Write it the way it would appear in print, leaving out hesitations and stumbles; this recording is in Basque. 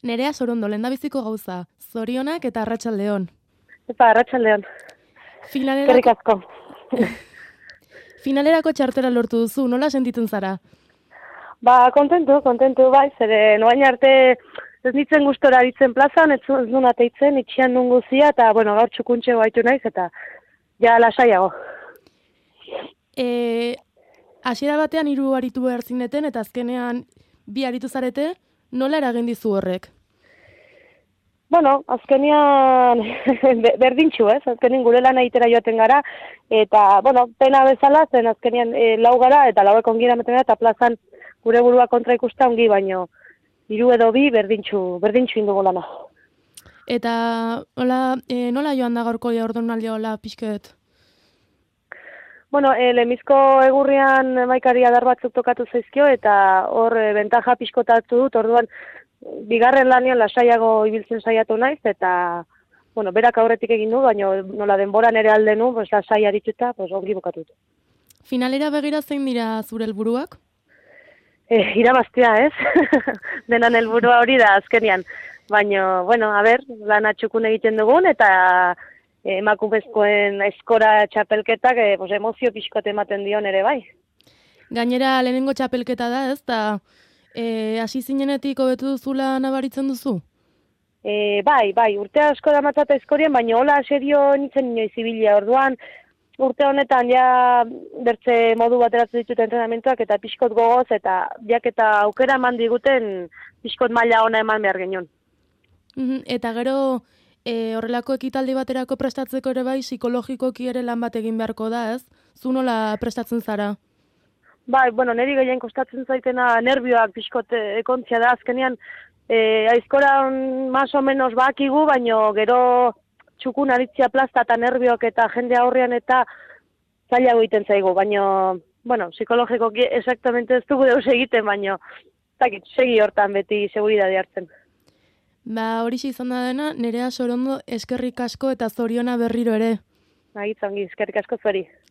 Nerea Sorondo, lehendabiziko gauza, zorionak eta arratsaldeon. Arratsaldeon. Eskerrik asko. Finalerako txartela lortu duzu, nola sentitzen zara? Kontentu bai, zere noain arte ez nitzen gustora ditzen plazan, ez nuen ateitzen, itxian nun guzia, eta gaur txukuntxe baitu naiz, eta ja lasaiago. Hasiera batean 3 aritu behar zineten, eta azkenean 2 aritu zarete, nola eragin dizu horrek? Azkenean berdintxu, ez? Azkenean gure lana egitera joaten gara, eta, pena bezala, zen azkenean 4 gara, eta 4ek ongi eramaten gara, eta plazan gure burua kontra ikusta ongi, baino 3 edo 2 berdintxu indugu lana. Eta, nola joan da gaurko jardunaldia hola pixket? Lehenbizko egurrian maikari adar batzuk tokatu zaizkio, eta hor bentaja pixkotatu dut, orduan, bigarren lanian lasaiago ibiltzen saiatu naiz, eta, berak aurretik egin du, baina nola denboran ere alde nu, lasai arituta, ongi bukatu dut. Finalera begira zein dira zure helburuak? Irabaztea, ez? Denan helburua hori da azkenean. Baina, lana txukun egiten dugun, eta emakumezkoen eskora txapelketak emozio pixkote ematen dion ere bai. Gainera, lehenengo txapelketa da, ez? Eta hasi zinenetik hobetu duzula nabaritzen duzu? Bai, urte asko da matzata eskorien, baina hola serio nintzen inoiz ibilia. Orduan, urte honetan ja bertze modu bateratzen ditut entrenamentuak eta pixkot gogoz, eta eta aukera eman diguten pixkot maila ona eman behar genion. Eta gero, horrelako ekitaldi baterako prestatzeko ere bai, psikologikoki ere lan bat egin beharko da, ez? Zu nola prestatzen zara? Bai, niri gehien kostatzen zaitena nervioak pixkot ekontzia da, azkenean aizkoran más o menos bakigu, baino gero txukun aritzia plazta eta nervioak eta jende aurrean eta zailago egiten zaigu, baino, psikologikoki exactamente ez dugu deus egiten, baino, segi hortan beti seguridade hartzen. Horixe izan da dena, Nerea Sorondo eskerrik asko eta zoriona berriro ere. Eskerrik asko zueri.